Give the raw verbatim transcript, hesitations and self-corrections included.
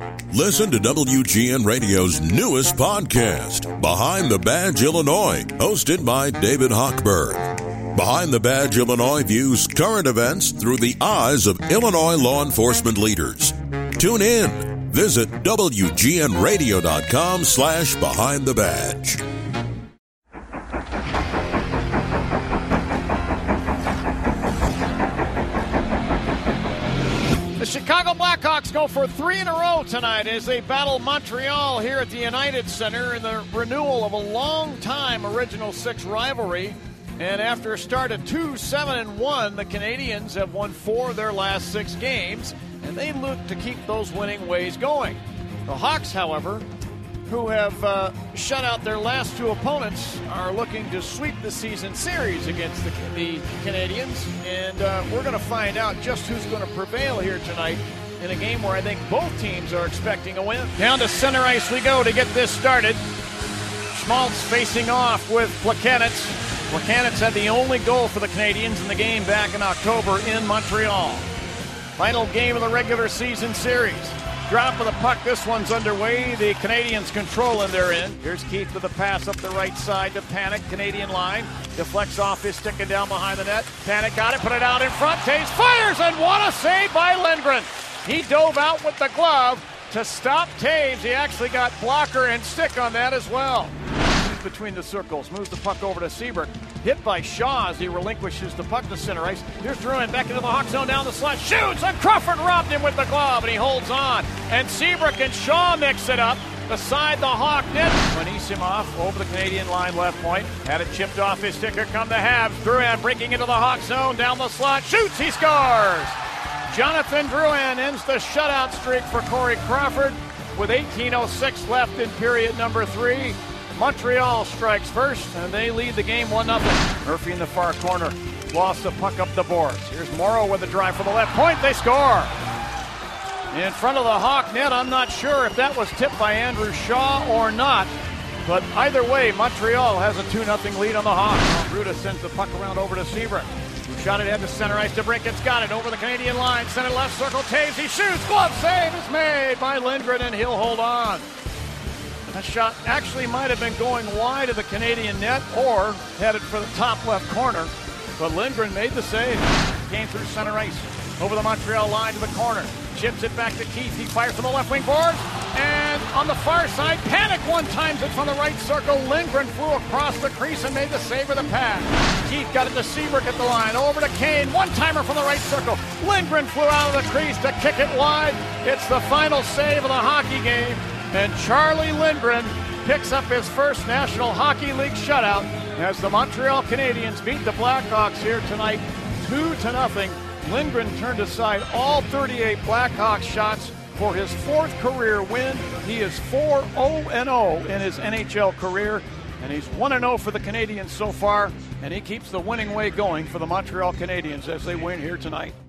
Listen to W G N Radio's newest podcast, Behind the Badge Illinois, hosted by David Hochberg. Behind the Badge Illinois views current events through the eyes of Illinois law enforcement leaders. Tune in. Visit W G N radio dot com slash Behind the Badge. The Chicago Blackhawks go for three in a row tonight as they battle Montreal here at the United Center in the renewal of a long-time Original Six rivalry. And after a start at two seven and one, the Canadiens have won four of their last six games, and they look to keep those winning ways going. The Hawks, however, who have uh, shut out their last two opponents, are looking to sweep the season series against the, the Canadiens. And uh, we're going to find out just who's going to prevail here tonight in a game where I think both teams are expecting a win. Down to center ice we go to get this started. Schmaltz facing off with Plekanec. Plekanec had the only goal for the Canadiens in the game back in October in Montreal. Final game of the regular season series. Drop of the puck, this one's underway. The Canadiens control in their end. Here's Keith with a pass up the right side to Panik, Canadian line. Deflects off his stick and down behind the net. Panik got it, put it out in front. Taves fires, and what a save by Lindgren. He dove out with the glove to stop Taves. He actually got blocker and stick on that as well. Between the circles, moves the puck over to Seabrook. Hit by Shaw as he relinquishes the puck to center ice. Here's Drouin back into the Hawk zone, down the slot, shoots, and Crawford robbed him with the glove, and he holds on. And Seabrook and Shaw mix it up beside the Hawk net. Anisimov over the Canadian line, left point. Had it chipped off his stick. Here come the Habs. Drouin breaking into the Hawk zone, down the slot, shoots, he scores! Jonathan Drouin ends the shutout streak for Corey Crawford with eighteen oh six left in period number three. Montreal strikes first, and they lead the game one nothing. Murphy in the far corner. Lost the puck up the boards. Here's Morrow with a drive for the left point. They score. In front of the Hawk net, I'm not sure if that was tipped by Andrew Shaw or not. But either way, Montreal has a two nothing lead on the Hawks. Ruda sends the puck around over to Seabrook. Shot it at the center ice to Brinket's got it over the Canadian line. Center left circle, Taves, he shoots. Glove save is made by Lindgren, and he'll hold on. That shot actually might have been going wide of the Canadian net or headed for the top left corner, but Lindgren made the save. Came through center ice, over the Montreal line to the corner. Chips it back to Keith. He fires from the left wing boards, and on the far side, Panik one times it from the right circle. Lindgren flew across the crease and made the save with a pass. Keith got it to Seabrook at the line, over to Kane. One-timer from the right circle. Lindgren flew out of the crease to kick it wide. It's the final save of the hockey game. And Charlie Lindgren picks up his first National Hockey League shutout as the Montreal Canadiens beat the Blackhawks here tonight two to nothing. Lindgren turned aside all thirty-eight Blackhawks shots for his fourth career win. He is four oh and oh in his N H L career, and he's one and oh for the Canadiens so far, and he keeps the winning way going for the Montreal Canadiens as they win here tonight.